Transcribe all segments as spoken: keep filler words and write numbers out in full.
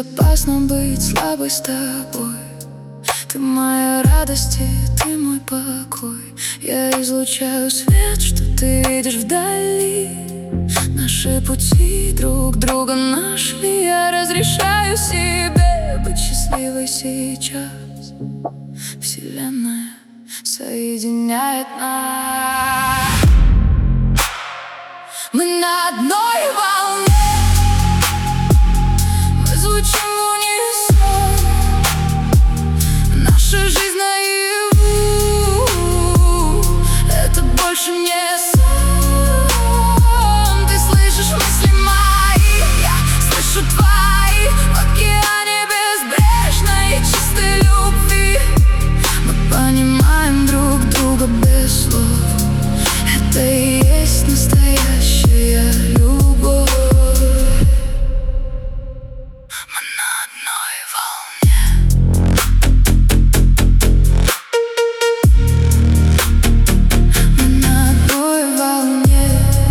безопасно быть слабой с тобой. Ты моя радость, и ты мой покой. Я излучаю свет, что ты видишь вдали. Наши пути друг друга нашли. Я разрешаю себе быть счастливой сейчас. Вселенная соединяет нас. Мы на одной волне, мы звучим в унисон. Наша жизнь наяву, это больше не сон. Ты слышишь мысли мои, я слышу твои. В океане безбрежной чистой любви мы понимаем друг друга без слов. Это и есть настоящая любовь. Мы на одной волне. Мы на одной волне.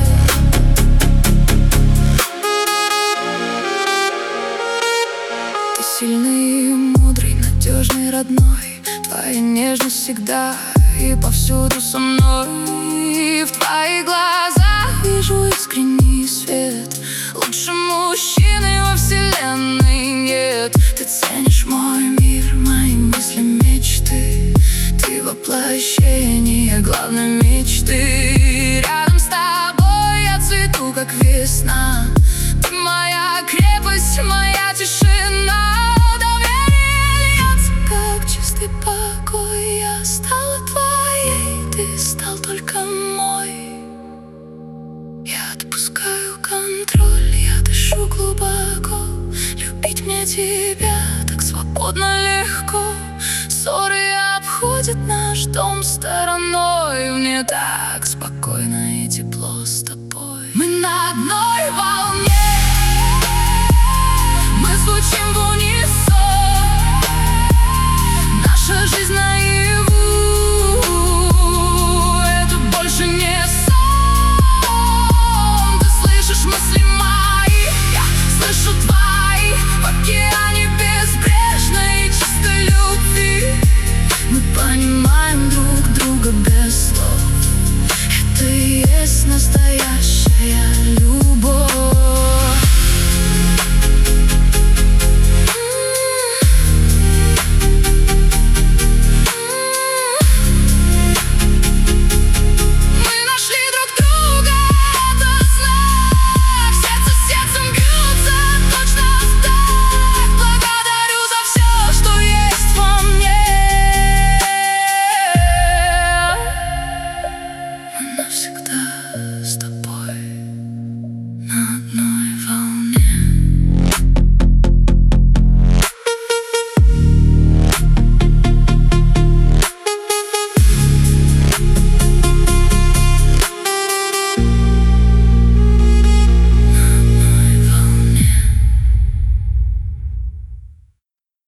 Ты сильный и мудрый, надежный, родной. Твоя нежность всегда и повсюду со мной. И в твоих глазах вижу искренний свет. Лучше мужчины во вселенной нет. Ты ценишь мой мир, мои мысли, мечты. Ты воплощение главной мечты. Рядом с тобой я цвету, как весна. Ты моя крепость, моя тишина. Доверие льется, как чистый покой. Я стала твоей, ты стал только мой. Я отпускаю контроль, я дышу глубоко. Любить мне тебя так свободно, легко. Ссоры обходят наш дом стороной. Мне так спокойно и тепло с тобой. Мы на одной волне.